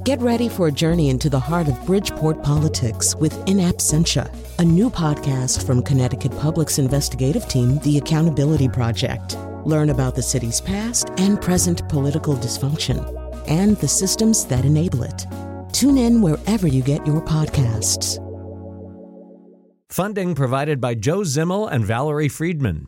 Get ready for a journey into the heart of Bridgeport politics with In Absentia, a new podcast from Connecticut Public's investigative team, The Accountability Project. Learn about the city's past and present political dysfunction and the systems that enable it. Tune in wherever you get your podcasts. Funding provided by Joe Zimmel and Valerie Friedman.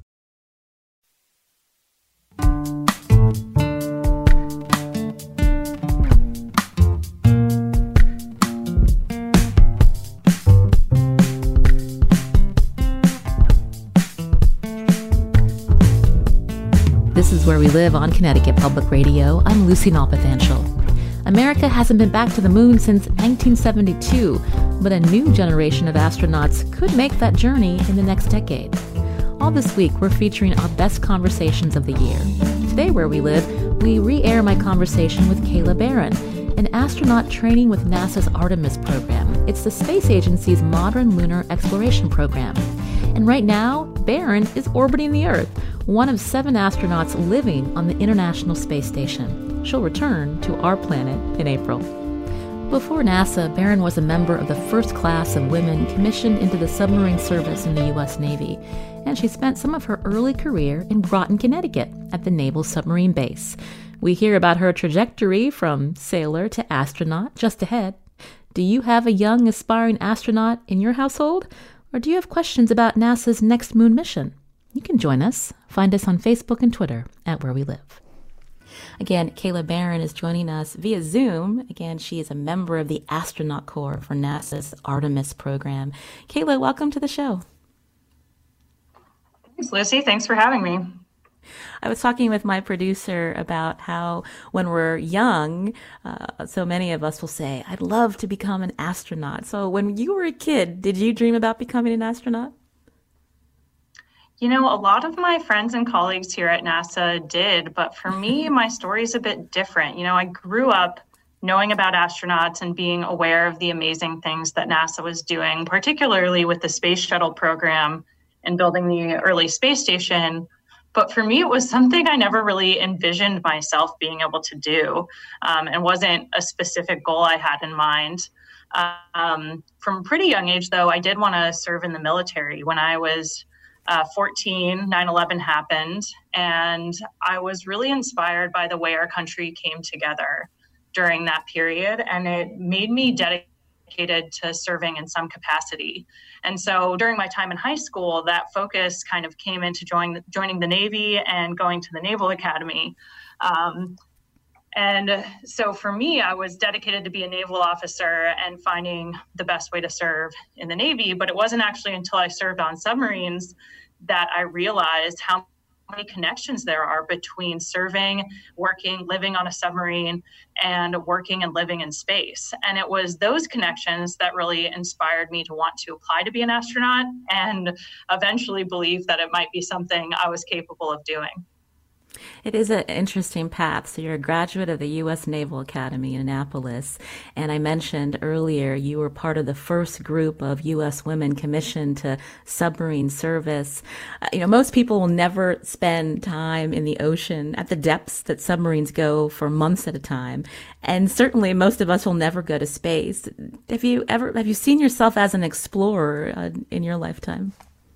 This is Where We Live on Connecticut Public Radio. I'm Lucy Nalpathanchel. America hasn't been back to the moon since 1972, but a new generation of astronauts could make that journey in the next decade. All this week, we're featuring our best conversations of the year. Today, Where We Live, we re-air my conversation with Kayla Barron, an astronaut training with NASA's Artemis program. It's the space agency's modern lunar exploration program. And right now, Barron is orbiting the Earth, one of 7 astronauts living on the International Space Station. She'll return to our planet in April. Before NASA, Barron was a member of the first class of women commissioned into the submarine service in the U.S. Navy, and she spent some of her early career in Groton, Connecticut, at the Naval Submarine Base. We hear about her trajectory from sailor to astronaut just ahead. Do you have a young aspiring astronaut in your household? Or do you have questions about NASA's next moon mission? You can join us. Find us on Facebook and Twitter at Where We Live. Again, Kayla Barron is joining us via Zoom. Again, she is a member of the Astronaut Corps for NASA's Artemis program. Kayla, welcome to the show. Thanks, Lucy. Thanks for having me. I was talking with my producer about how when we're young, so many of us will say, I'd love to become an astronaut. So when you were a kid, did you dream about becoming an astronaut? You know, a lot of my friends and colleagues here at NASA did, but for me, my story is a bit different. You know, I grew up knowing about astronauts and being aware of the amazing things that NASA was doing, particularly with the Space Shuttle program and building the early space station. But for me, it was something I never really envisioned myself being able to do, and wasn't a specific goal I had in mind. From a pretty young age, though, I did want to serve in the military. When I was 14, 9/11 happened, and I was really inspired by the way our country came together during that period, and it made me dedicated to serving in some capacity. And so during my time in high school, that focus kind of came into joining the Navy and going to the Naval Academy. And so for me, I was dedicated to be a naval officer and finding the best way to serve in the Navy. But it wasn't actually until I served on submarines that I realized how many connections there are between serving, working, living on a submarine, and working and living in space. And it was those connections that really inspired me to want to apply to be an astronaut and eventually believe that it might be something I was capable of doing. It is an interesting path. So you're a graduate of the U.S. Naval Academy in Annapolis. And I mentioned earlier you were part of the first group of U.S. women commissioned to submarine service. Most people will never spend time in the ocean at the depths that submarines go for months at a time. And certainly most of us will never go to space. Have you seen yourself as an explorer in your lifetime?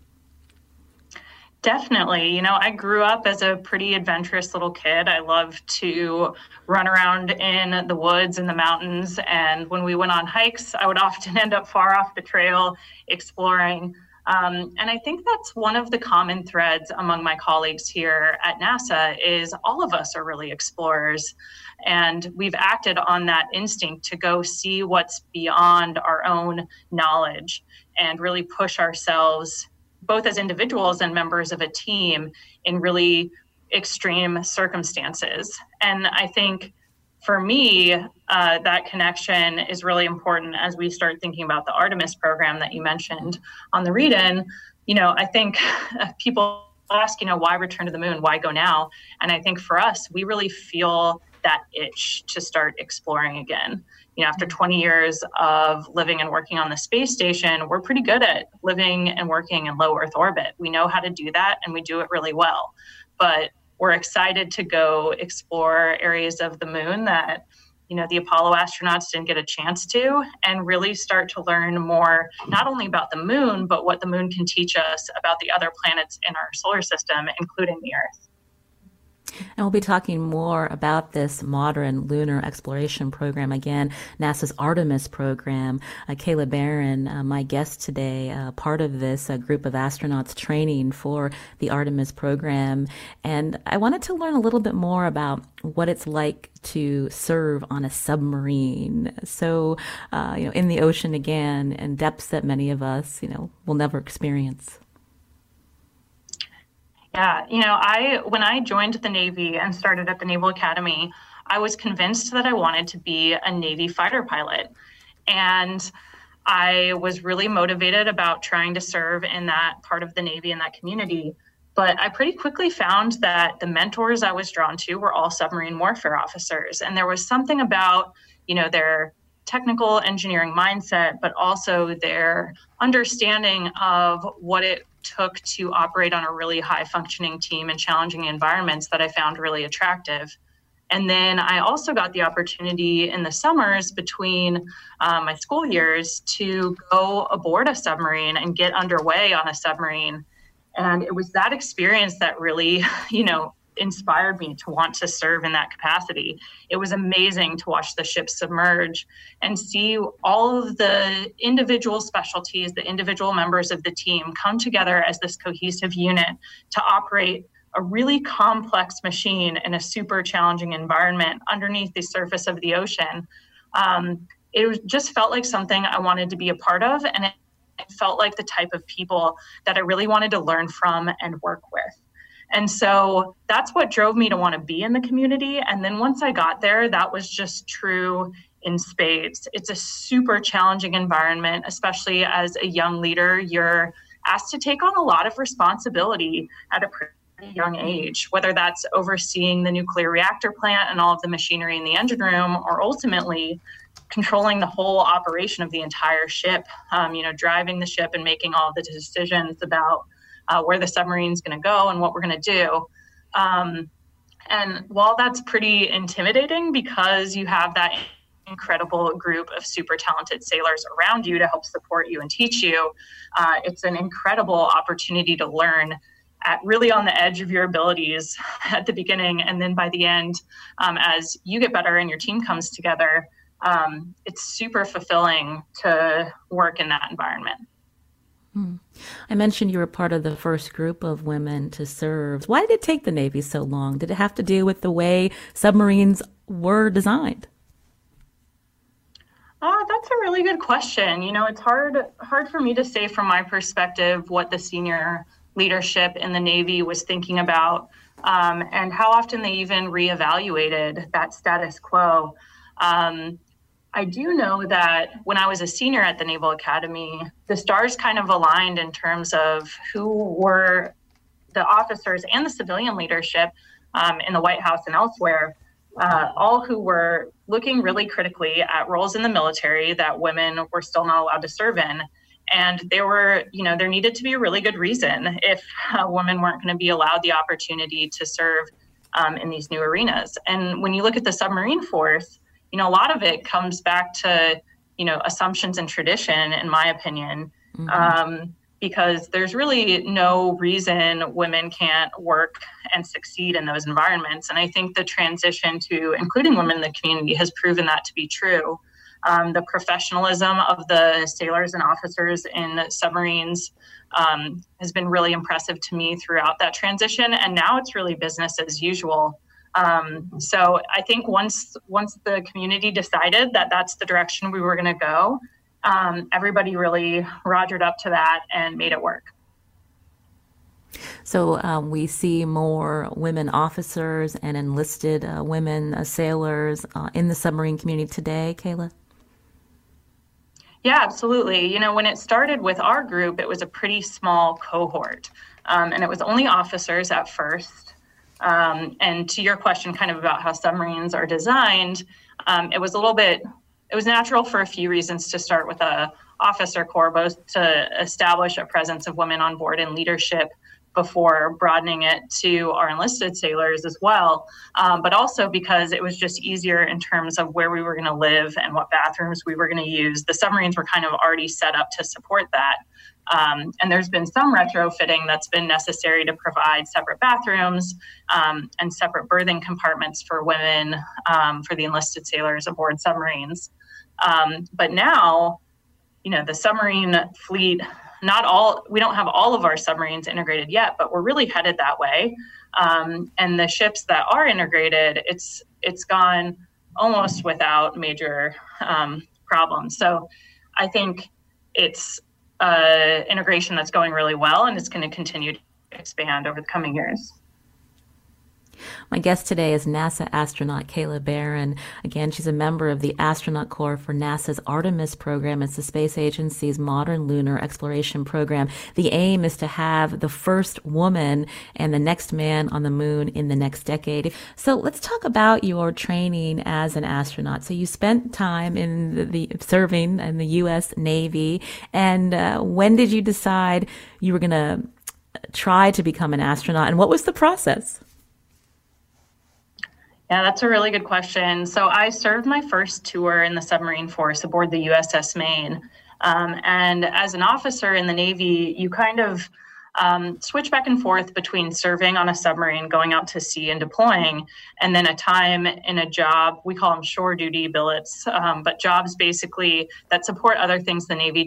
Definitely. You know, I grew up as a pretty adventurous little kid. I loved to run around in the woods and the mountains. And when we went on hikes, I would often end up far off the trail exploring. And I think that's one of the common threads among my colleagues here at NASA is all of us are really explorers. And we've acted on that instinct to go see what's beyond our own knowledge and really push ourselves both as individuals and members of a team in really extreme circumstances. And I think for me, that connection is really important as we start thinking about the Artemis program that you mentioned on the read-in. I think people ask, why return to the moon? Why go now? And I think for us, we really feel that itch to start exploring again. After 20 years of living and working on the space station, we're pretty good at living and working in low Earth orbit. We know how to do that, and we do it really well. But we're excited to go explore areas of the moon that the Apollo astronauts didn't get a chance to, and really start to learn more, not only about the moon, but what the moon can teach us about the other planets in our solar system, including the Earth. And we'll be talking more about this modern lunar exploration program. Again, NASA's Artemis program. Kayla Barron, my guest today, part of this group of astronauts training for the Artemis program. And I wanted to learn a little bit more about what it's like to serve on a submarine. So, in the ocean again, and depths that many of us, will never experience. Yeah, when I joined the Navy and started at the Naval Academy, I was convinced that I wanted to be a Navy fighter pilot. And I was really motivated about trying to serve in that part of the Navy, in that community. But I pretty quickly found that the mentors I was drawn to were all submarine warfare officers. And there was something about, their technical engineering mindset, but also their understanding of what it took to operate on a really high functioning team in challenging environments that I found really attractive. And then I also got the opportunity in the summers between my school years to go aboard a submarine and get underway on a submarine. And it was that experience that really, inspired me to want to serve in that capacity. It was amazing to watch the ship submerge and see all of the individual specialties, the individual members of the team come together as this cohesive unit to operate a really complex machine in a super challenging environment underneath the surface of the ocean. Just felt like something I wanted to be a part of, and it felt like the type of people that I really wanted to learn from and work with. And so that's what drove me to want to be in the community. And then once I got there, that was just true in spades. It's a super challenging environment, especially as a young leader. You're asked to take on a lot of responsibility at a pretty young age, whether that's overseeing the nuclear reactor plant and all of the machinery in the engine room, or ultimately controlling the whole operation of the entire ship, driving the ship and making all of the decisions about where the submarine's going to go and what we're going to do. And while that's pretty intimidating because you have that incredible group of super talented sailors around you to help support you and teach you, it's an incredible opportunity to learn really on the edge of your abilities at the beginning. And then by the end, as you get better and your team comes together, it's super fulfilling to work in that environment. I mentioned you were part of the first group of women to serve. Why did it take the Navy so long? Did it have to do with the way submarines were designed? That's a really good question. It's hard for me to say from my perspective what the senior leadership in the Navy was thinking about, and how often they even reevaluated that status quo. I do know that when I was a senior at the Naval Academy, the stars kind of aligned in terms of who were the officers and the civilian leadership in the White House and elsewhere, all who were looking really critically at roles in the military that women were still not allowed to serve in. And there needed to be a really good reason if women weren't going to be allowed the opportunity to serve in these new arenas. And when you look at the submarine force, a lot of it comes back to, assumptions and tradition, in my opinion, because there's really no reason women can't work and succeed in those environments. And I think the transition to including women in the community has proven that to be true. The professionalism of the sailors and officers in submarines has been really impressive to me throughout that transition. And now it's really business as usual. So I think once the community decided that that's the direction we were going to go, everybody really rogered up to that and made it work. So we see more women officers and enlisted women sailors in the submarine community today, Kayla? Yeah, absolutely. When it started with our group, it was a pretty small cohort, and it was only officers at first. And to your question kind of about how submarines are designed, it was natural for a few reasons to start with a officer corps, both to establish a presence of women on board in leadership, before broadening it to our enlisted sailors as well, but also because it was just easier in terms of where we were going to live and what bathrooms we were going to use. The submarines were kind of already set up to support that. And there's been some retrofitting that's been necessary to provide separate bathrooms and separate berthing compartments for women, for the enlisted sailors aboard submarines. But now, the submarine fleet, we don't have all of our submarines integrated yet, but we're really headed that way. And the ships that are integrated, it's gone almost without major problems. So I think it's integration that's going really well, and it's going to continue to expand over the coming years. My guest today is NASA astronaut Kayla Barron. Again, she's a member of the Astronaut Corps for NASA's Artemis program. It's the space agency's modern lunar exploration program. The aim is to have the first woman and the next man on the moon in the next decade. So let's talk about your training as an astronaut. So you spent time in the serving in the U.S. Navy. And when did you decide you were going to try to become an astronaut? And what was the process? Yeah, that's a really good question. So I served my first tour in the submarine force aboard the USS Maine. And as an officer in the Navy, you kind of switch back and forth between serving on a submarine, going out to sea and deploying, and then a time in a job, we call them shore duty billets, but jobs basically that support other things the Navy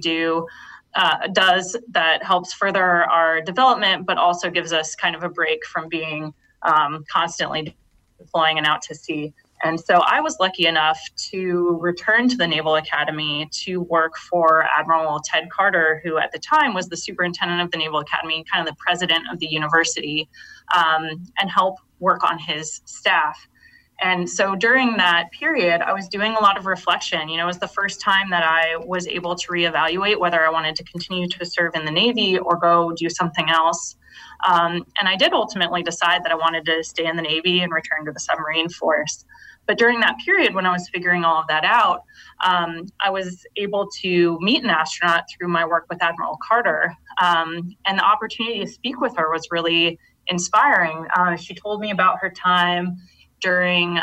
does that helps further our development, but also gives us kind of a break from being constantly deploying and out to sea. And so I was lucky enough to return to the Naval Academy to work for Admiral Ted Carter, who at the time was the superintendent of the Naval Academy, kind of the president of the university, and help work on his staff. And so during that period, I was doing a lot of reflection. It was the first time that I was able to reevaluate whether I wanted to continue to serve in the Navy or go do something else. And I did ultimately decide that I wanted to stay in the Navy and return to the submarine force. But during that period, when I was figuring all of that out, I was able to meet an astronaut through my work with Admiral Carter. And the opportunity to speak with her was really inspiring. She told me about her time during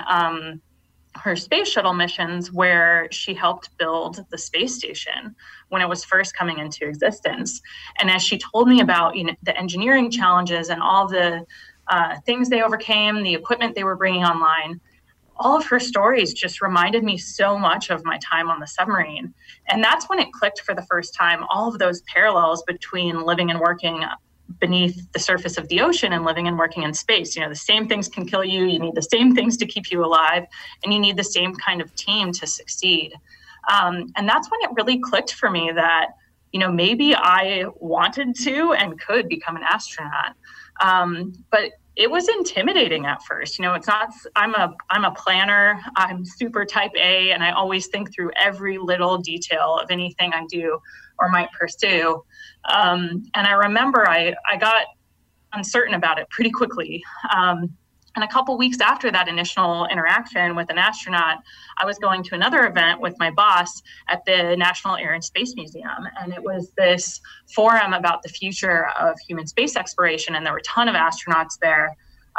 her space shuttle missions where she helped build the space station when it was first coming into existence. And as she told me about the engineering challenges and all the things they overcame, the equipment they were bringing online, all of her stories just reminded me so much of my time on the submarine. And that's when it clicked for the first time, all of those parallels between living and working beneath the surface of the ocean and living and working in space. The same things can kill you. You need the same things to keep you alive, and you need the same kind of team to succeed. And that's when it really clicked for me that, maybe I wanted to and could become an astronaut. But it was intimidating at first. It's not, I'm a planner, I'm super type A, and I always think through every little detail of anything I do or might pursue. And I remember I got uncertain about it pretty quickly. And a couple weeks after that initial interaction with an astronaut, I was going to another event with my boss at the National Air and Space Museum. And it was this forum about the future of human space exploration. And there were a ton of astronauts there.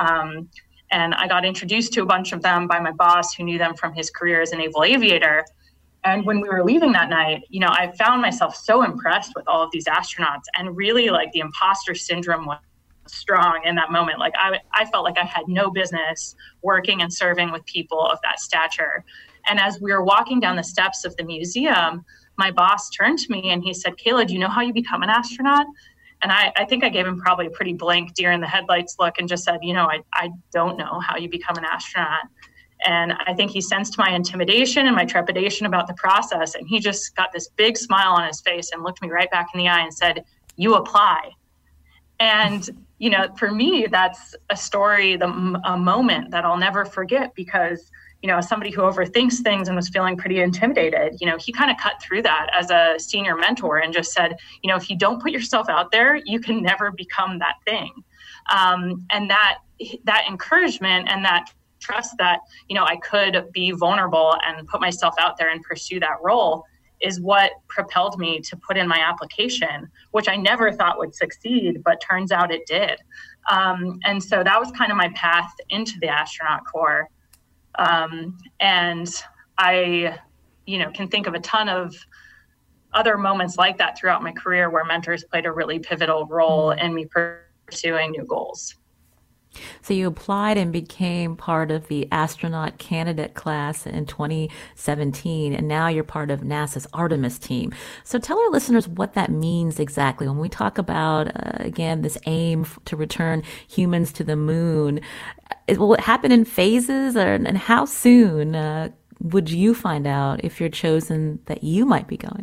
And I got introduced to a bunch of them by my boss, who knew them from his career as a naval aviator. And when we were leaving that night, I found myself so impressed with all of these astronauts, and really the imposter syndrome was strong in that moment. I felt like I had no business working and serving with people of that stature. And as we were walking down the steps of the museum, my boss turned to me and he said, "Kayla, do you know how you become an astronaut?" And I think I gave him probably a pretty blank deer in the headlights look and just said, I don't know how you become an astronaut. And I think he sensed my intimidation and my trepidation about the process. And he just got this big smile on his face and looked me right back in the eye and said, "You apply." And, for me, that's a story, a moment that I'll never forget, because, as somebody who overthinks things and was feeling pretty intimidated, he kind of cut through that as a senior mentor and just said, if you don't put yourself out there, you can never become that thing. And that encouragement and that trust that, I could be vulnerable and put myself out there and pursue that role, is what propelled me to put in my application, which I never thought would succeed, but turns out it did. And so that was kind of my path into the astronaut corps. And I, can think of a ton of other moments like that throughout my career where mentors played a really pivotal role in me pursuing new goals. So you applied and became part of the astronaut candidate class in 2017, and now you're part of NASA's Artemis team. So tell our listeners what that means exactly. When we talk about, again, this aim to return humans to the moon, will it happen in phases, and how soon would you find out if you're chosen that you might be going?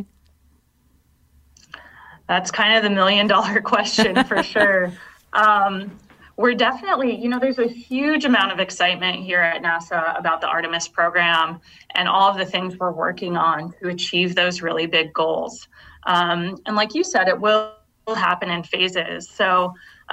That's kind of the $1 million question for sure. We're definitely, there's a huge amount of excitement here at NASA about the Artemis program and all of the things we're working on to achieve those really big goals. And like you said, it will happen in phases. So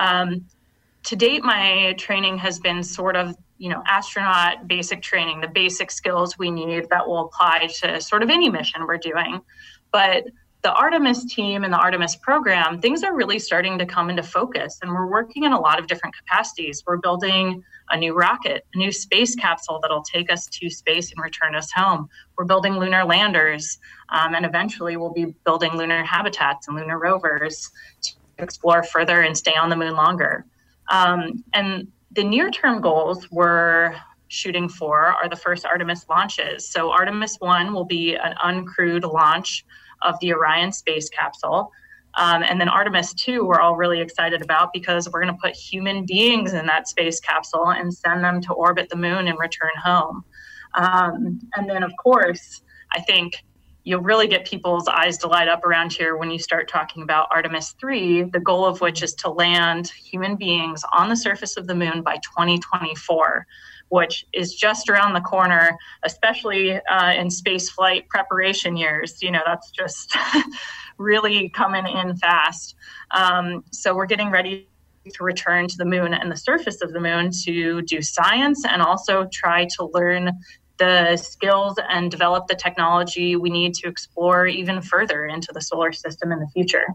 to date, my training has been sort of, astronaut basic training, the basic skills we need that will apply to sort of any mission we're doing. But the Artemis team and the Artemis program, things are really starting to come into focus, and we're working in a lot of different capacities. We're building a new rocket, a new space capsule that'll take us to space and return us home. We're building lunar landers, and eventually we'll be building lunar habitats and lunar rovers to explore further and stay on the moon longer. And the near-term goals we're shooting for are the first Artemis launches. So Artemis 1 will be an uncrewed launch of the Orion space capsule. And then Artemis 2, we're all really excited about because we're going to put human beings in that space capsule and send them to orbit the moon and return home. And then, of course, I think you'll really get people's eyes to light up around here when you start talking about Artemis 3, the goal of which is to land human beings on the surface of the moon by 2024. Which is just around the corner, especially in space flight preparation years. That's just really coming in fast. So we're getting ready to return to the moon and the surface of the moon to do science and also try to learn the skills and develop the technology we need to explore even further into the solar system in the future.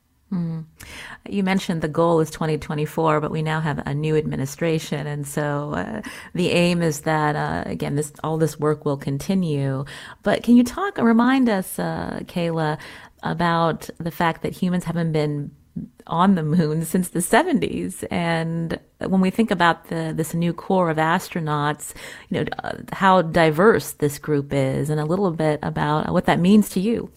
You mentioned the goal is 2024, but we now have a new administration. And so the aim is that, again, all this work will continue. But can you remind us, Kayla, about the fact that humans haven't been on the moon since the 70s? And when we think about this new corps of astronauts, how diverse this group is, and a little bit about what that means to you.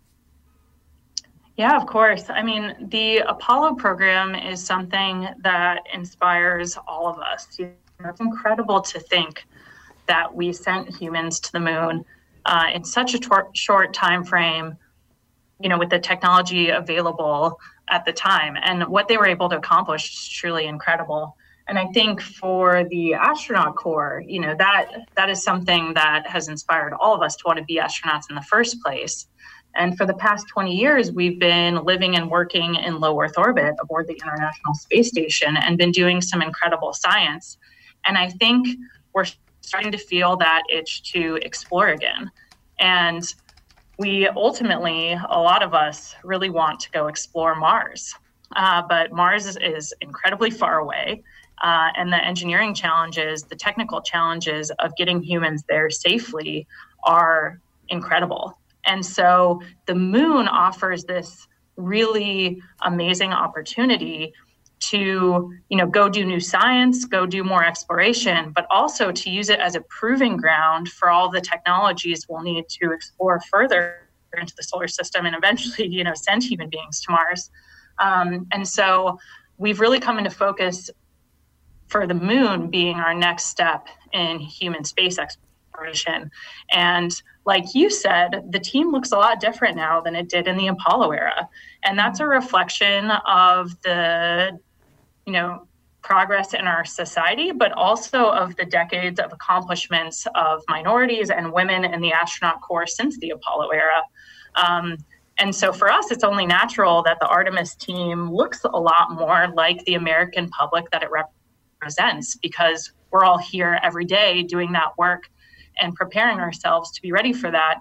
Yeah, of course. I mean, the Apollo program is something that inspires all of us. It's incredible to think that we sent humans to the moon in such a short time frame, with the technology available at the time. And what they were able to accomplish is truly incredible. And I think for the astronaut corps, that is something that has inspired all of us to want to be astronauts in the first place. And for the past 20 years, we've been living and working in low Earth orbit aboard the International Space Station and been doing some incredible science. And I think we're starting to feel that itch to explore again. And we ultimately, a lot of us really want to go explore Mars. But Mars is incredibly far away. And the engineering challenges, the technical challenges of getting humans there safely are incredible. And so the moon offers this really amazing opportunity to, go do new science, go do more exploration, but also to use it as a proving ground for all the technologies we'll need to explore further into the solar system and eventually, send human beings to Mars. And so we've really come into focus for the moon being our next step in human space exploration. And like you said, the team looks a lot different now than it did in the Apollo era. And that's a reflection of the, progress in our society, but also of the decades of accomplishments of minorities and women in the astronaut corps since the Apollo era. And so for us, it's only natural that the Artemis team looks a lot more like the American public that it represents, because we're all here every day doing that work and preparing ourselves to be ready for that.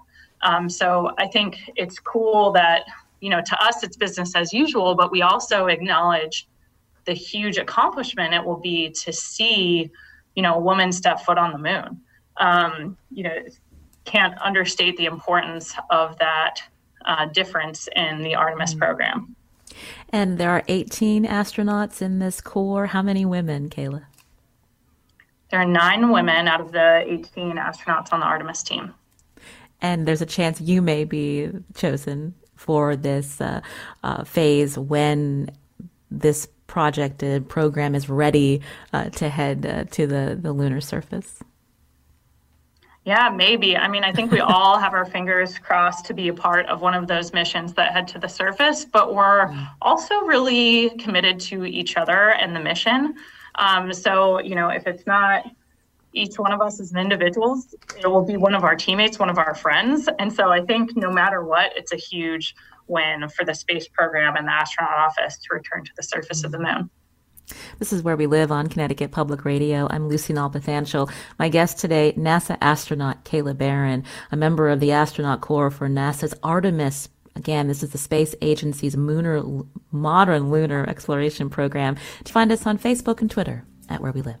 So I think it's cool that, to us, it's business as usual, but we also acknowledge the huge accomplishment it will be to see, a woman step foot on the moon. Can't understate the importance of that difference in the Artemis program. And there are 18 astronauts in this Corps. How many women, Kayla? There are 9 women out of the 18 astronauts on the Artemis team. And there's a chance you may be chosen for this phase when this projected program is ready to head to the lunar surface. Yeah, maybe. I mean, I think we all have our fingers crossed to be a part of one of those missions that head to the surface, but we're also really committed to each other and the mission. So, if it's not each one of us as individuals, it will be one of our teammates, one of our friends. And so I think no matter what, it's a huge win for the space program and the astronaut office to return to the surface of the moon. This is Where We Live on Connecticut Public Radio. I'm Lucy Nalpathanchil. My guest today, NASA astronaut Kayla Barron, a member of the Astronaut Corps for NASA's Artemis. Again, this is the space agency's modern lunar exploration program. To find us on Facebook and Twitter at Where We Live.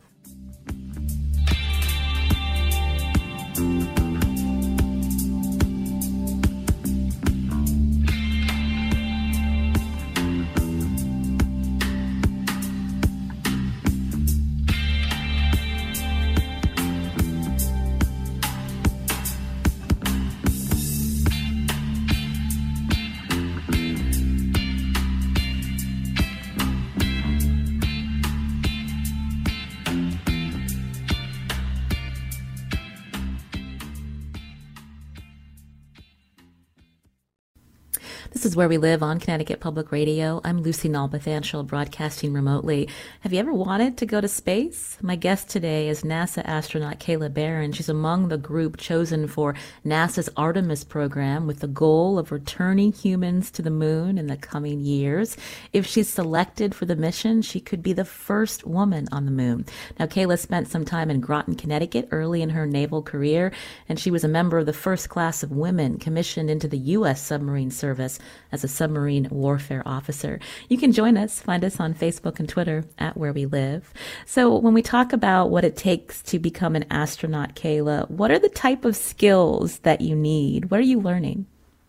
This is Where We Live on Connecticut Public Radio. I'm Lucy Nalpathanchil, broadcasting remotely. Have you ever wanted to go to space? My guest today is NASA astronaut Kayla Barron. She's among the group chosen for NASA's Artemis program with the goal of returning humans to the moon in the coming years. If she's selected for the mission, she could be the first woman on the moon. Now, Kayla spent some time in Groton, Connecticut early in her naval career, and she was a member of the first class of women commissioned into the U.S. submarine service as a submarine warfare officer. You can join us, find us on Facebook and Twitter at Where We Live. So when we talk about what it takes to become an astronaut, Kayla, what are the type of skills that you need? What are you learning?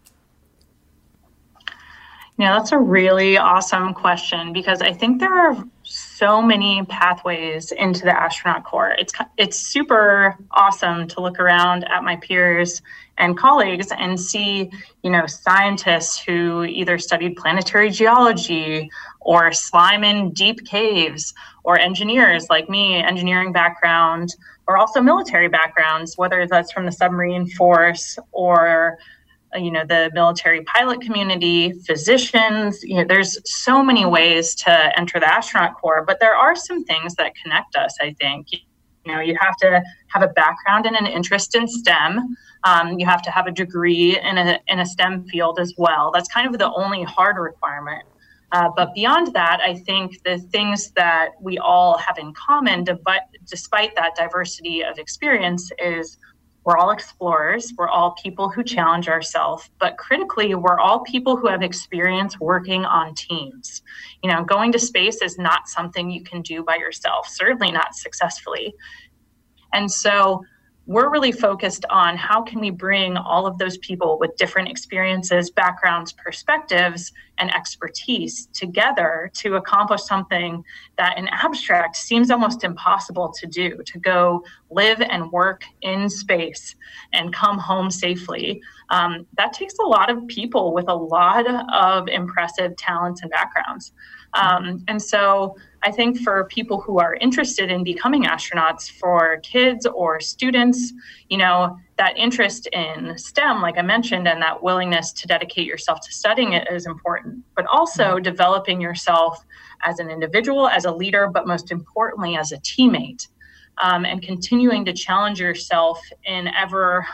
Yeah, that's a really awesome question because I think there are so many pathways into the astronaut corps. It's super awesome to look around at my peers and colleagues and see, scientists who either studied planetary geology or slime in deep caves, or engineers like me, engineering background, or also military backgrounds, whether that's from the submarine force or the military pilot community, physicians. There's so many ways to enter the astronaut corps, but there are some things that connect us, I think. You have to have a background and an interest in STEM. You have to have a degree in a STEM field as well. That's kind of the only hard requirement. But beyond that, I think the things that we all have in common, despite that diversity of experience, is we're all explorers. We're all people who challenge ourselves, but critically, we're all people who have experience working on teams. Going to space is not something you can do by yourself, certainly not successfully. And so we're really focused on how can we bring all of those people with different experiences, backgrounds, perspectives, and expertise together to accomplish something that in abstract seems almost impossible to do, to go live and work in space and come home safely. That takes a lot of people with a lot of impressive talents and backgrounds. And so I think for people who are interested in becoming astronauts, for kids or students, that interest in STEM, like I mentioned, and that willingness to dedicate yourself to studying it is important, but also developing yourself as an individual, as a leader, but most importantly, as a teammate, and continuing to challenge yourself in ever,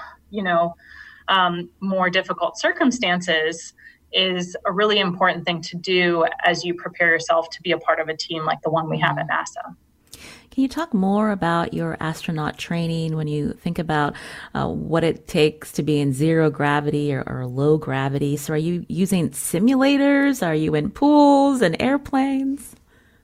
more difficult circumstances is a really important thing to do as you prepare yourself to be a part of a team like the one we have at NASA. Can you talk more about your astronaut training when you think about what it takes to be in zero gravity or low gravity? So are you using simulators? Are you in pools and airplanes?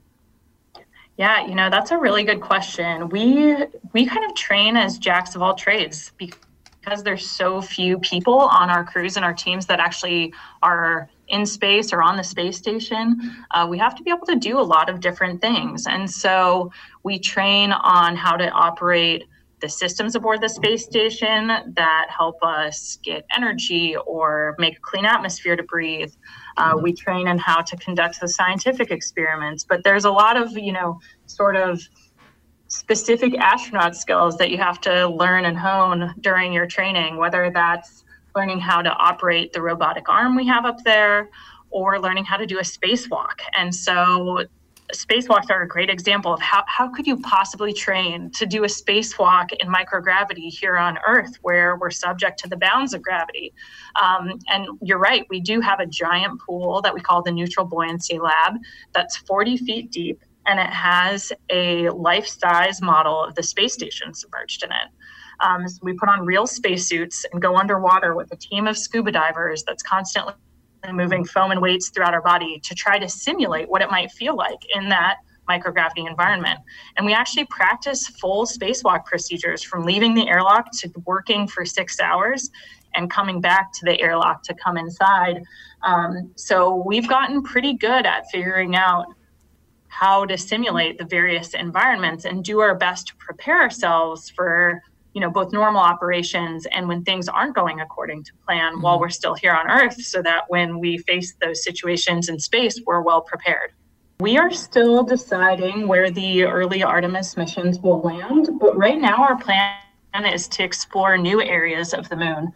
Yeah, that's a really good question. We kind of train as jacks of all trades because there's so few people on our crews and our teams that actually are in space or on the space station. We have to be able to do a lot of different things. And so we train on how to operate the systems aboard the space station that help us get energy or make a clean atmosphere to breathe. We train on how to conduct the scientific experiments, but there's a lot of, sort of specific astronaut skills that you have to learn and hone during your training, whether that's learning how to operate the robotic arm we have up there or learning how to do a spacewalk. And so spacewalks are a great example of how could you possibly train to do a spacewalk in microgravity here on Earth where we're subject to the bounds of gravity. And you're right, we do have a giant pool that we call the Neutral Buoyancy Lab that's 40 feet deep, and it has a life-size model of the space station submerged in it. So we put on real spacesuits and go underwater with a team of scuba divers that's constantly moving foam and weights throughout our body to try to simulate what it might feel like in that microgravity environment. And we actually practice full spacewalk procedures from leaving the airlock to working for 6 hours and coming back to the airlock to come inside. So we've gotten pretty good at figuring out how to simulate the various environments and do our best to prepare ourselves for both normal operations and when things aren't going according to plan while we're still here on Earth, so that when we face those situations in space, we're well prepared. We are still deciding where the early Artemis missions will land, but right now our plan is to explore new areas of the moon.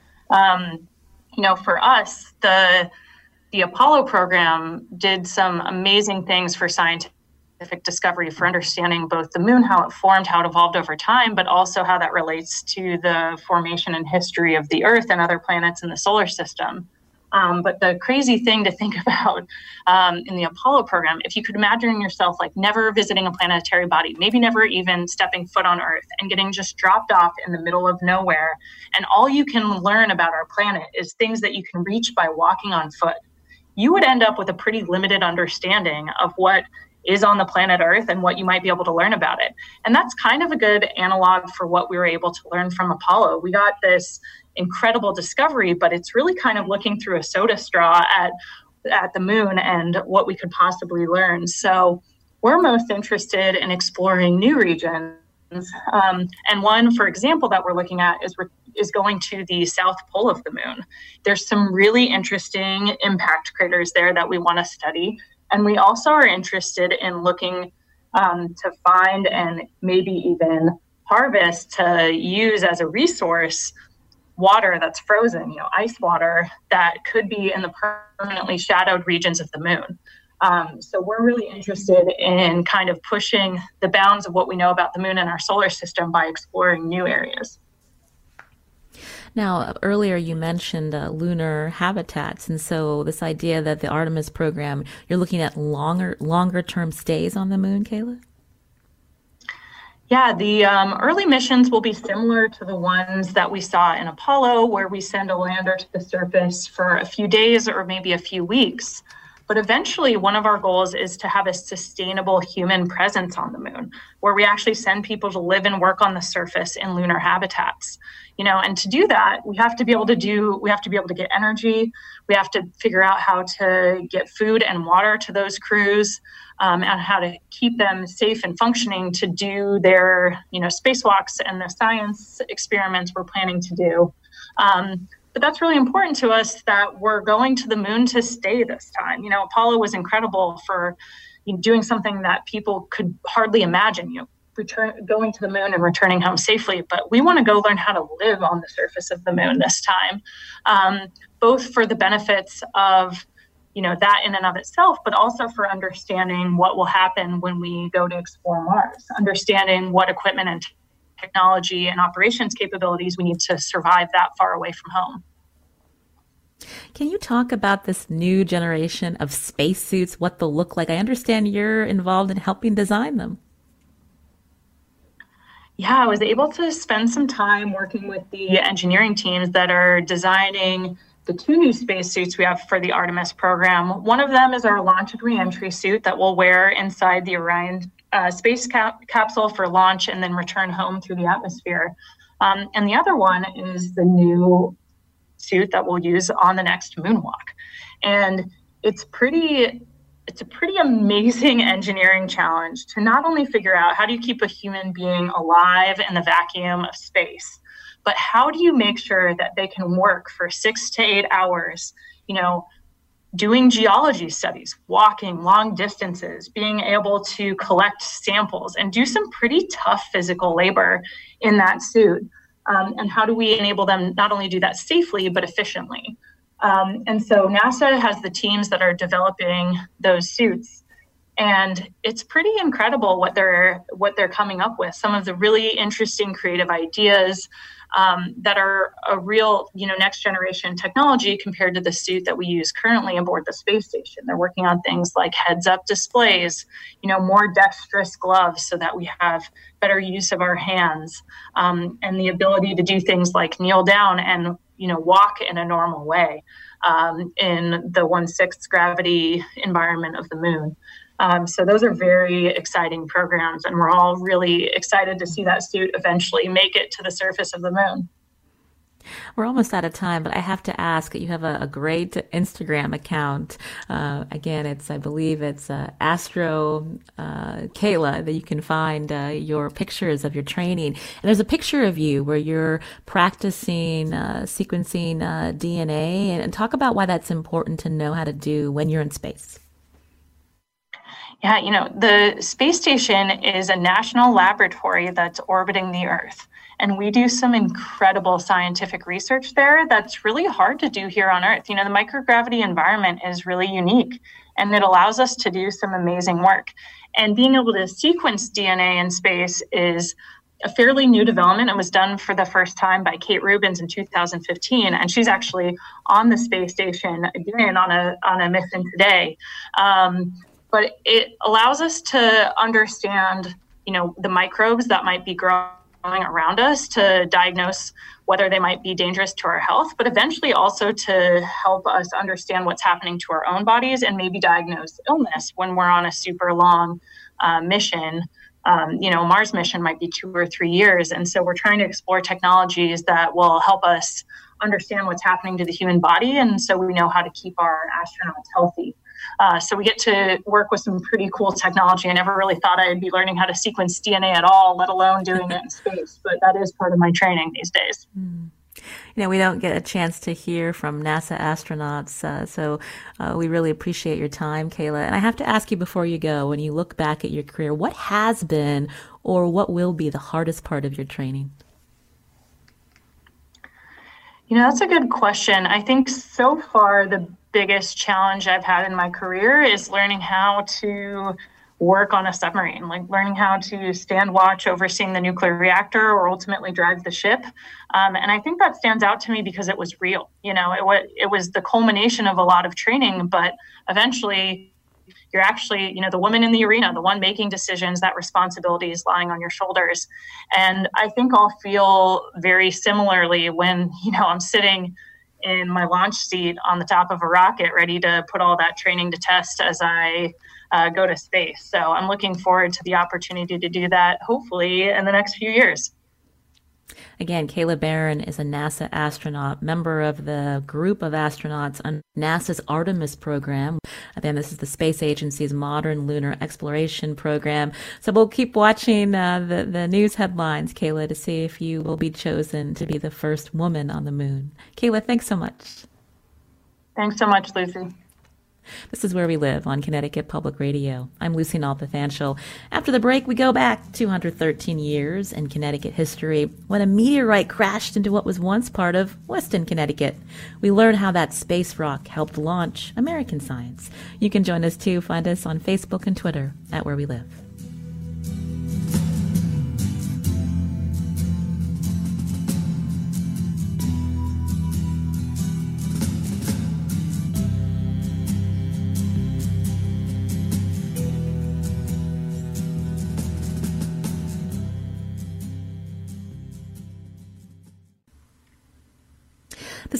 For us, the Apollo program did some amazing things for scientific discovery, for understanding both the moon, how it formed, how it evolved over time, but also how that relates to the formation and history of the Earth and other planets in the solar system. But the crazy thing to think about in the Apollo program, if you could imagine yourself like never visiting a planetary body, maybe never even stepping foot on Earth and getting just dropped off in the middle of nowhere, and all you can learn about our planet is things that you can reach by walking on foot, you would end up with a pretty limited understanding of what is on the planet Earth and what you might be able to learn about it. And that's kind of a good analog for what we were able to learn from Apollo. We got this incredible discovery, but it's really kind of looking through a soda straw at the moon and what we could possibly learn. So we're most interested in exploring new regions. And one, for example, that we're looking at is going to the south pole of the moon. There's some really interesting impact craters there that we want to study. And we also are interested in looking to find and maybe even harvest to use as a resource water that's frozen, ice water that could be in the permanently shadowed regions of the moon. So we're really interested in kind of pushing the bounds of what we know about the moon and our solar system by exploring new areas. Now, earlier you mentioned lunar habitats, and so this idea that the Artemis program, you're looking at longer term stays on the moon, Kayla? Yeah, the early missions will be similar to the ones that we saw in Apollo, where we send a lander to the surface for a few days or maybe a few weeks. But eventually, one of our goals is to have a sustainable human presence on the moon, where we actually send people to live and work on the surface in lunar habitats. And to do that, we have to be able to get energy. We have to figure out how to get food and water to those crews, and how to keep them safe and functioning to do their, spacewalks and the science experiments we're planning to do. But that's really important to us that we're going to the moon to stay this time. Apollo was incredible for doing something that people could hardly imagine, going to the moon and returning home safely. But we want to go learn how to live on the surface of the moon this time, both for the benefits of, that in and of itself, but also for understanding what will happen when we go to explore Mars, understanding what equipment and technology and operations capabilities we need to survive that far away from home. Can you talk about this new generation of spacesuits, what they'll look like? I understand you're involved in helping design them. Yeah, I was able to spend some time working with the engineering teams that are designing the 2 new spacesuits we have for the Artemis program. One of them is our launch and reentry suit that we'll wear inside the Orion space capsule for launch and then return home through the atmosphere. And the other one is the new suit that we'll use on the next moonwalk. And it's a pretty amazing engineering challenge to not only figure out how do you keep a human being alive in the vacuum of space, but how do you make sure that they can work for 6 to 8 hours, doing geology studies, walking long distances, being able to collect samples and do some pretty tough physical labor in that suit. And how do we enable them not only do that safely, but efficiently? And so NASA has the teams that are developing those suits, and it's pretty incredible what they're coming up with. Some of the really interesting creative ideas that are a real, next generation technology compared to the suit that we use currently aboard the space station. They're working on things like heads-up displays, more dexterous gloves so that we have better use of our hands, and the ability to do things like kneel down and walk in a normal way in the 1/6 gravity environment of the moon. So those are very exciting programs, and we're all really excited to see that suit eventually make it to the surface of the moon. We're almost out of time, but I have to ask, you have a great Instagram account. Again, I believe it's Astro Kayla, that you can find your pictures of your training. And there's a picture of you where you're practicing sequencing DNA, and talk about why that's important to know how to do when you're in space. Yeah, the space station is a national laboratory that's orbiting the Earth. And we do some incredible scientific research there that's really hard to do here on Earth. The microgravity environment is really unique, and it allows us to do some amazing work. And being able to sequence DNA in space is a fairly new development. It was done for the first time by Kate Rubins in 2015, and she's actually on the space station again on a mission today. But it allows us to understand, the microbes that might be growing around us, to diagnose whether they might be dangerous to our health, but eventually also to help us understand what's happening to our own bodies and maybe diagnose illness when we're on a super long mission. Mars mission might be 2 or 3 years. And so we're trying to explore technologies that will help us understand what's happening to the human body. And so we know how to keep our astronauts healthy. So we get to work with some pretty cool technology. I never really thought I'd be learning how to sequence DNA at all, let alone doing it in space. But that is part of my training these days. We don't get a chance to hear from NASA astronauts, so we really appreciate your time, Kayla. And I have to ask you before you go, when you look back at your career, what has been or what will be the hardest part of your training? That's a good question. I think so far the biggest challenge I've had in my career is learning how to work on a submarine, like learning how to stand watch overseeing the nuclear reactor or ultimately drive the ship. And I think that stands out to me because it was real. It was the culmination of a lot of training, but eventually you're actually, the woman in the arena, the one making decisions. That responsibility is lying on your shoulders. And I think I'll feel very similarly when, I'm sitting in my launch seat on the top of a rocket, ready to put all that training to test as I go to space. So I'm looking forward to the opportunity to do that, hopefully, in the next few years. Again, Kayla Barron is a NASA astronaut, member of the group of astronauts on NASA's Artemis program. Again, this is the space agency's modern lunar exploration program. So we'll keep watching the news headlines, Kayla, to see if you will be chosen to be the first woman on the moon. Kayla, thanks so much. Thanks so much, Lucy. This is Where We Live on Connecticut Public Radio. I'm Lucy Nalpathanchel. After the break, we go back 213 years in Connecticut history when a meteorite crashed into what was once part of Weston, Connecticut. We learn how that space rock helped launch American science. You can join us too. Find us on Facebook and Twitter at Where We Live.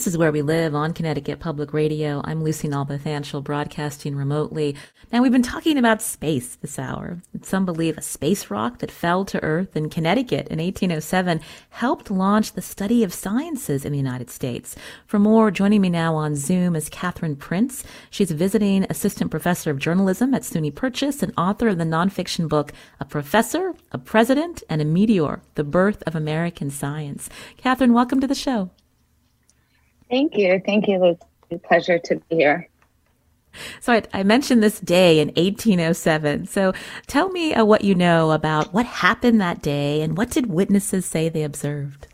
This is Where We Live on Connecticut Public Radio. I'm Lucy Nalpathanchel, broadcasting remotely. Now, we've been talking about space this hour. Some believe a space rock that fell to Earth in Connecticut in 1807 helped launch the study of sciences in the United States. For more, joining me now on Zoom is Catherine Prince. She's a visiting assistant professor of journalism at SUNY Purchase and author of the nonfiction book, A Professor, a President, and a Meteor, The Birth of American Science. Catherine, welcome to the show. Thank you. Thank you. It's a pleasure to be here. So I mentioned this day in 1807. So tell me what you know about what happened that day and what did witnesses say they observed?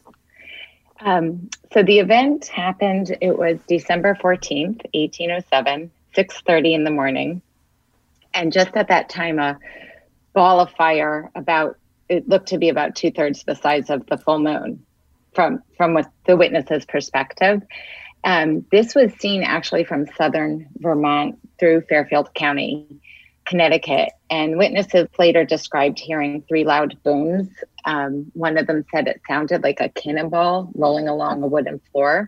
So the event happened, it was December 14th, 1807, 6:30 in the morning. And just at that time, a ball of fire it looked to be about 2/3 the size of the full moon from what the witnesses' perspective. This was seen actually from southern Vermont through Fairfield County, Connecticut. And witnesses later described hearing 3 loud booms. One of them said it sounded like a cannonball rolling along a wooden floor.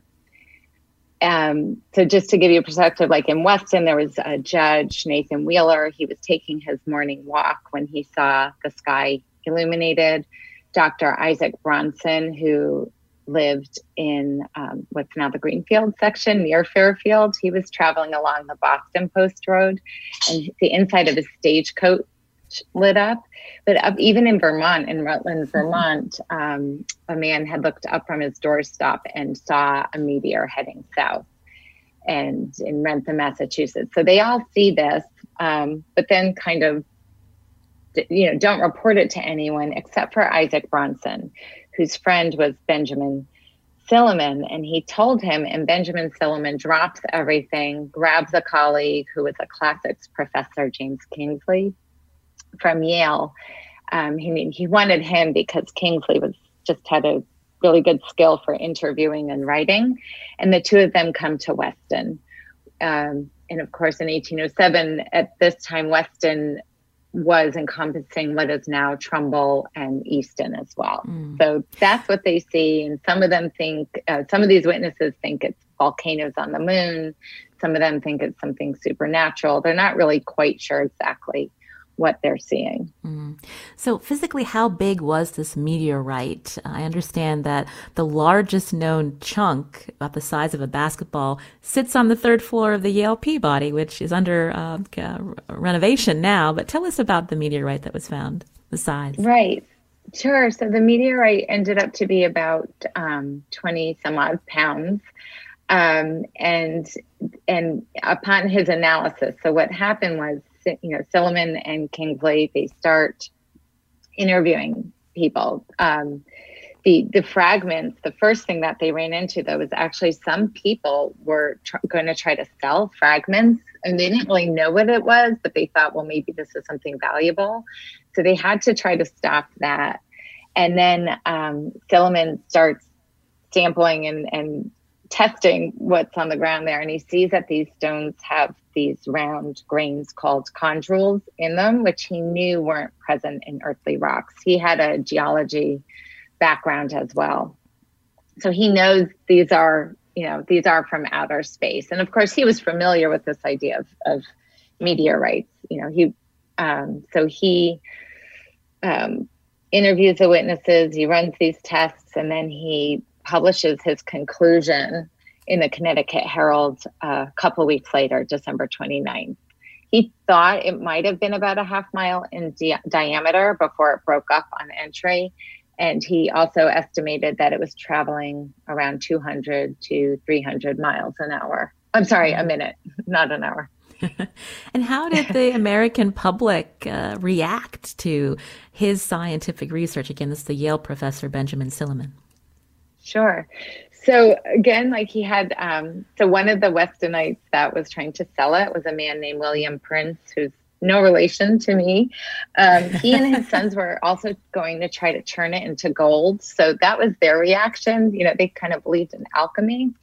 So just to give you a perspective, like in Weston, there was a judge, Nathan Wheeler. He was taking his morning walk when he saw the sky illuminated. Dr. Isaac Bronson, who lived in what's now the Greenfield section near Fairfield, he was traveling along the Boston Post Road, and the inside of his stagecoach lit up. But even in Vermont, in Rutland, Vermont, a man had looked up from his doorstep and saw a meteor heading south, and in Rentham, Massachusetts. So they all see this, but then kind of don't report it to anyone except for Isaac Bronson, whose friend was Benjamin Silliman. And he told him, and Benjamin Silliman drops everything, grabs a colleague who was a classics professor, James Kingsley from Yale. He wanted him because Kingsley had a really good skill for interviewing and writing. And the two of them come to Weston. And of course, in 1807, at this time, Weston was encompassing what is now Trumbull and Easton as well. So that's what they see. And some of them think, some of these witnesses think it's volcanoes on the moon. Some of them think it's something supernatural. They're not really quite sure exactly what they're seeing. So physically, how big was this meteorite? I understand that the largest known chunk, about the size of a basketball, sits on the 3rd floor of the Yale Peabody, which is under renovation now. But tell us about the meteorite that was found, the size. Right. Sure. So the meteorite ended up to be about 20 some odd pounds. And upon his analysis, so what happened was, Silliman and Kingsley, they start interviewing people. The fragments, the first thing that they ran into, though, was actually some people were going to try to sell fragments, and they didn't really know what it was, but they thought, well, maybe this is something valuable. So they had to try to stop that. And then Silliman starts sampling and testing what's on the ground there, and he sees that these stones have these round grains called chondrules in them, which he knew weren't present in earthly rocks. He had a geology background as well, so he knows these are from outer space. And of course, he was familiar with this idea of meteorites. He interviews the witnesses, he runs these tests, and then he publishes his conclusion in the Connecticut Herald a couple weeks later, December 29th. He thought it might have been about a half mile in diameter before it broke up on entry. And he also estimated that it was traveling around 200 to 300 miles an hour. I'm sorry, a minute, not an hour. And how did the American public react to his scientific research? Again, this is the Yale professor, Benjamin Silliman. Sure. So again, he had, so one of the Westonites that was trying to sell it was a man named William Prince, who's no relation to me. He and his sons were also going to try to turn it into gold. So that was their reaction. They kind of believed in alchemy.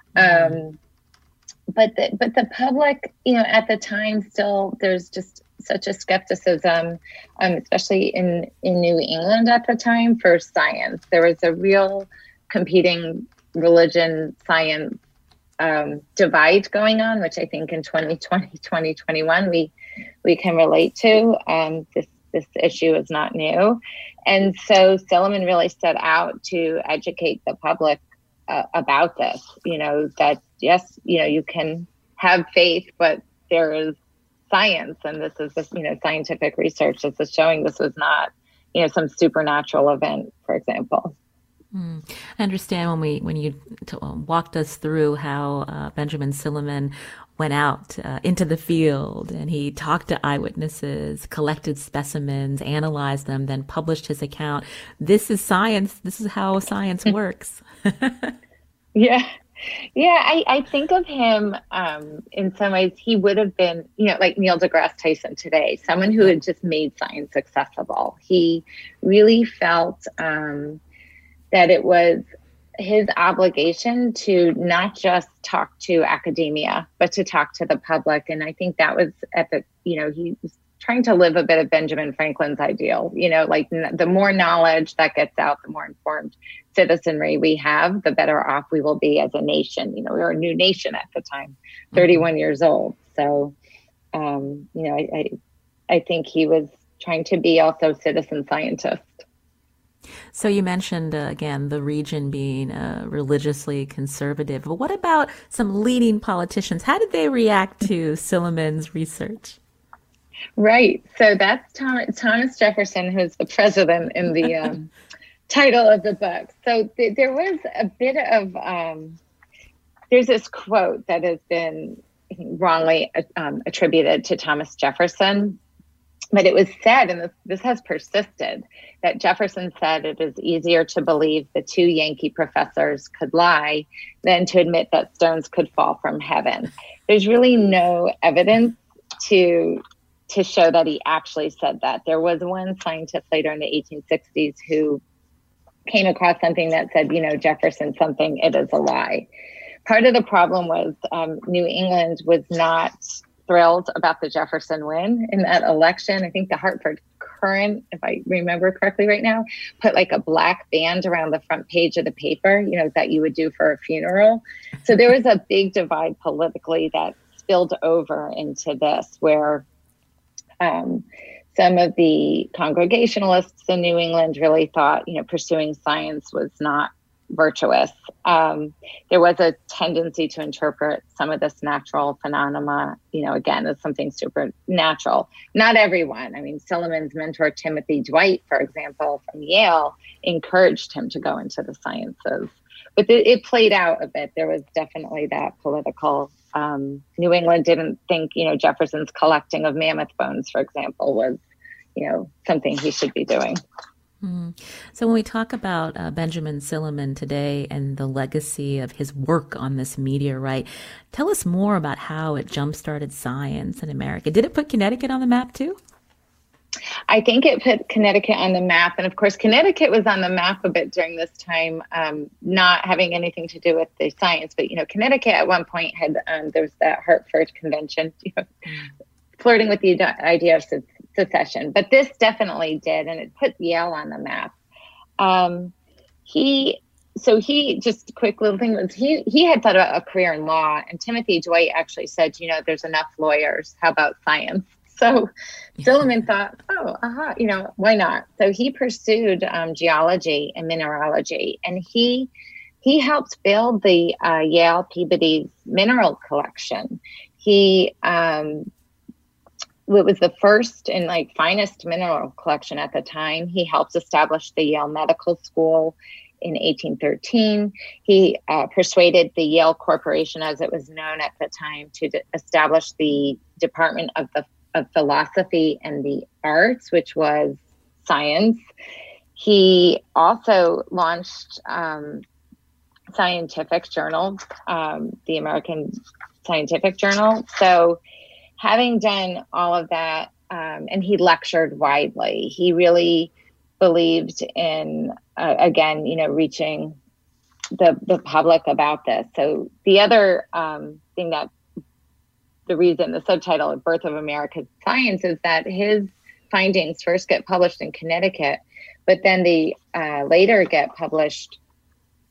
But the public, at the time, still, there's just such a skepticism, especially in New England at the time, for science. There was a real competing religion science divide going on, which I think in 2020, 2021, we can relate to. This issue is not new. And so Silliman really set out to educate the public about this, that yes, you can have faith, but there is science, and this is scientific research that is showing this was not, some supernatural event, for example. I understand when you walked us through how Benjamin Silliman went out into the field and he talked to eyewitnesses, collected specimens, analyzed them, then published his account. This is science. This is how science works. Yeah. I think of him in some ways, he would have been, like Neil deGrasse Tyson today, someone who had just made science accessible. He really felt that it was his obligation to not just talk to academia, but to talk to the public. And I think that was he was trying to live a bit of Benjamin Franklin's ideal, like the more knowledge that gets out, the more informed citizenry we have, the better off we will be as a nation. We were a new nation at the time, 31 years old. So, I think he was trying to be also citizen scientist. So you mentioned, again, the region being religiously conservative. But what about some leading politicians? How did they react to Silliman's research? Right. So that's Thomas Jefferson, who's the president in the title of the book. So there was a bit of, there's this quote that has been wrongly attributed to Thomas Jefferson. But it was said, and this has persisted, that Jefferson said it is easier to believe the two Yankee professors could lie than to admit that stones could fall from heaven. There's really no evidence to show that he actually said that. There was one scientist later in the 1860s who came across something that said, Jefferson something, it is a lie. Part of the problem was New England was not thrilled about the Jefferson win in that election. I think the Hartford Courant, if I remember correctly right now, put like a black band around the front page of the paper, that you would do for a funeral. So there was a big divide politically that spilled over into this, where some of the Congregationalists in New England really thought, pursuing science was not virtuous. There was a tendency to interpret some of this natural phenomena, again, as something supernatural. Not everyone. I mean, Silliman's mentor, Timothy Dwight, for example, from Yale, encouraged him to go into the sciences. But it played out a bit. There was definitely that political. New England didn't think, Jefferson's collecting of mammoth bones, for example, was, something he should be doing. So when we talk about Benjamin Silliman today and the legacy of his work on this meteorite, tell us more about how it jump-started science in America. Did it put Connecticut on the map too? I think it put Connecticut on the map. And of course, Connecticut was on the map a bit during this time, not having anything to do with the science. But, Connecticut at one point had, there was that Hartford Convention, flirting with the idea of secession. But this definitely did, and it put Yale on the map. Just a quick little thing was he had thought about a career in law, and Timothy Dwight actually said, there's enough lawyers. How about science? So Silliman thought, why not? So he pursued geology and mineralogy, and he helped build the Yale Peabody's mineral collection. It was the first and finest mineral collection at the time. He helped establish the Yale Medical School in 1813. He persuaded the Yale Corporation, as it was known at the time, to establish the Department of Philosophy and the Arts, which was science. He also launched scientific journals, the American Scientific Journal. So having done all of that, and he lectured widely, he really believed in, reaching the public about this. So the other thing that the reason the subtitle of Birth of America's Science is that his findings first get published in Connecticut, but then they later get published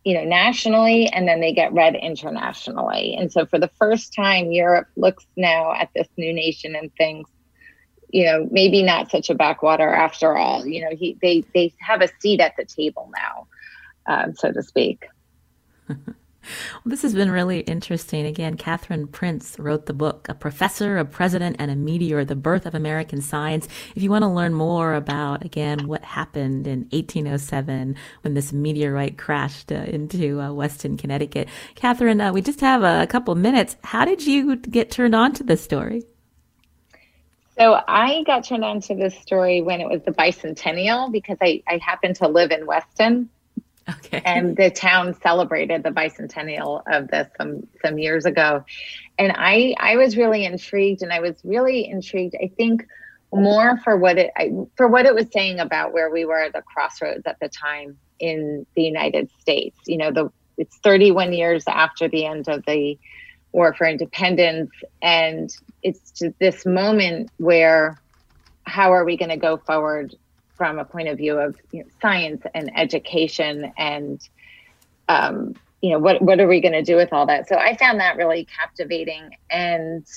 nationally, and then they get read internationally. And so for the first time, Europe looks now at this new nation and thinks, maybe not such a backwater after all. They have a seat at the table now, so to speak. Well, this has been really interesting. Again, Catherine Prince wrote the book, A Professor, a President, and a Meteor, The Birth of American Science. If you want to learn more about, again, what happened in 1807 when this meteorite crashed into Weston, Connecticut. Catherine, we just have a couple minutes. How did you get turned on to this story? So I got turned on to this story when it was the bicentennial, because I happened to live in Weston. Okay. And the town celebrated the bicentennial of this some years ago. And I was really intrigued, I think, more for what it was saying about where we were at the crossroads at the time in the United States. It's 31 years after the end of the War for Independence. And it's just this moment where, how are we going to go forward from a point of view of science and education, and what are we going to do with all that? So I found that really captivating, and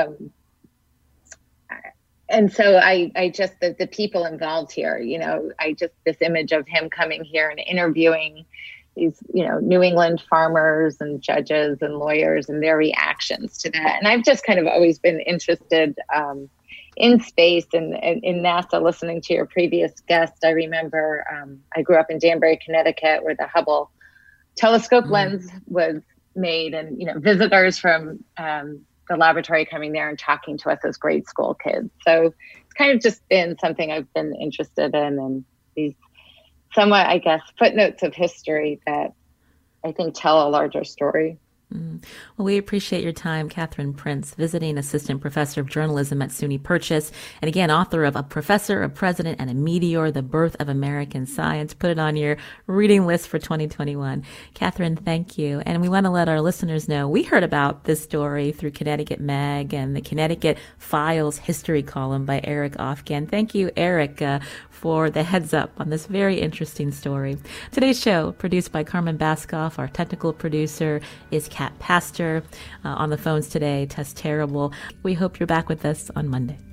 so I just the people involved here, this image of him coming here and interviewing these New England farmers and judges and lawyers and their reactions to that, and I've just kind of always been interested in space and in NASA. Listening to your previous guest, I remember I grew up in Danbury, Connecticut, where the Hubble telescope lens was made, and visitors from the laboratory coming there and talking to us as grade school kids. So it's kind of just been something I've been interested in, and these somewhat, I guess, footnotes of history that I think tell a larger story. Well, we appreciate your time, Catherine Prince, visiting assistant professor of journalism at SUNY Purchase, and again, author of A Professor, a President, and a Meteor, The Birth of American Science. Put it on your reading list for 2021. Catherine, thank you. And we want to let our listeners know we heard about this story through Connecticut Mag and the Connecticut Files history column by Eric Ofgen. Thank you, Eric, for the heads up on this very interesting story. Today's show, produced by Carmen Baskoff. Our technical producer is Kat Pastor. On the phones today, Tess Terrible. We hope you're back with us on Monday.